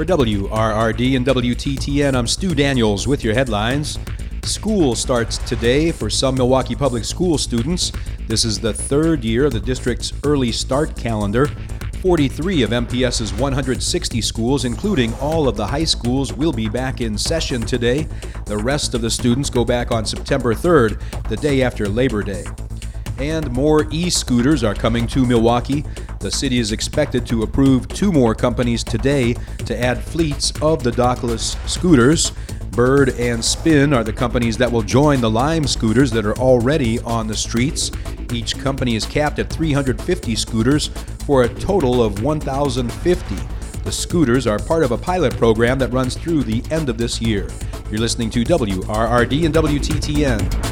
For WRRD and WTTN, I'm Stu Daniels with your headlines. School starts today for some Milwaukee Public School students. This is the third year of the district's early start calendar. 43 of MPS's 160 schools, including all of the high schools, will be back in session today. The rest of the students go back on September 3rd, the day after Labor Day. And more e-scooters are coming to Milwaukee. The city is expected to approve 2 more companies today to add fleets of the dockless scooters. Bird and Spin are the companies that will join the Lime scooters that are already on the streets. Each company is capped at 350 scooters for a total of 1,050. The scooters are part of a pilot program that runs through the end of this year. You're listening to WRRD and WTTN.